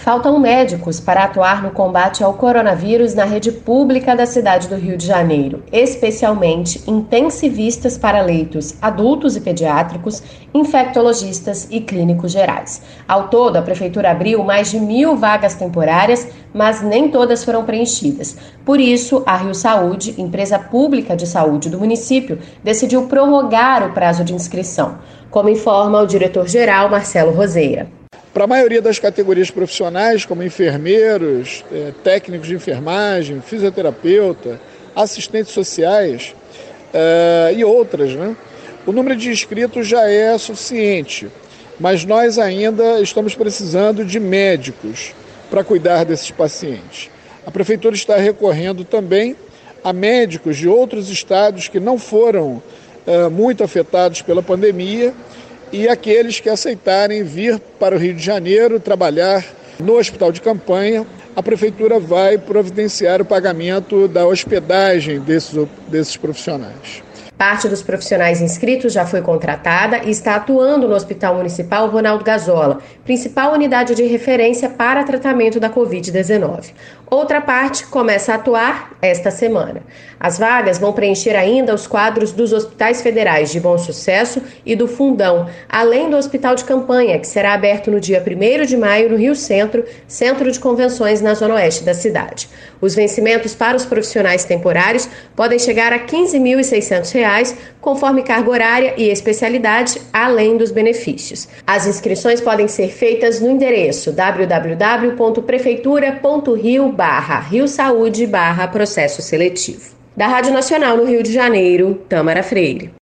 Faltam médicos para atuar no combate ao coronavírus na rede pública da cidade do Rio de Janeiro, especialmente intensivistas para leitos adultos e pediátricos, infectologistas e clínicos gerais. Ao todo, a Prefeitura abriu mais de 1.000 vagas temporárias, mas nem todas foram preenchidas. Por isso, a Rio Saúde, empresa pública de saúde do município, decidiu prorrogar o prazo de inscrição, como informa o diretor-geral Marcelo Roseira. Para a maioria das categorias profissionais, como enfermeiros, técnicos de enfermagem, fisioterapeuta, assistentes sociais e outras, o número de inscritos já é suficiente, mas nós ainda estamos precisando de médicos para cuidar desses pacientes. A Prefeitura está recorrendo também a médicos de outros estados que não foram muito afetados pela pandemia, e aqueles que aceitarem vir para o Rio de Janeiro trabalhar no hospital de campanha, a Prefeitura vai providenciar o pagamento da hospedagem desses profissionais. Parte dos profissionais inscritos já foi contratada e está atuando no Hospital Municipal Ronaldo Gazola, principal unidade de referência para tratamento da Covid-19. Outra parte começa a atuar esta semana. As vagas vão preencher ainda os quadros dos hospitais federais de Bom Sucesso e do Fundão, além do Hospital de Campanha, que será aberto no dia 1º de maio no Rio Centro, centro de convenções na zona oeste da cidade. Os vencimentos para os profissionais temporários podem chegar a R$ 15.600, conforme carga horária e especialidade, além dos benefícios. As inscrições podem ser feitas no endereço www.prefeitura.rio/Rio Saúde/processo seletivo. Da Rádio Nacional no Rio de Janeiro, Tâmara Freire.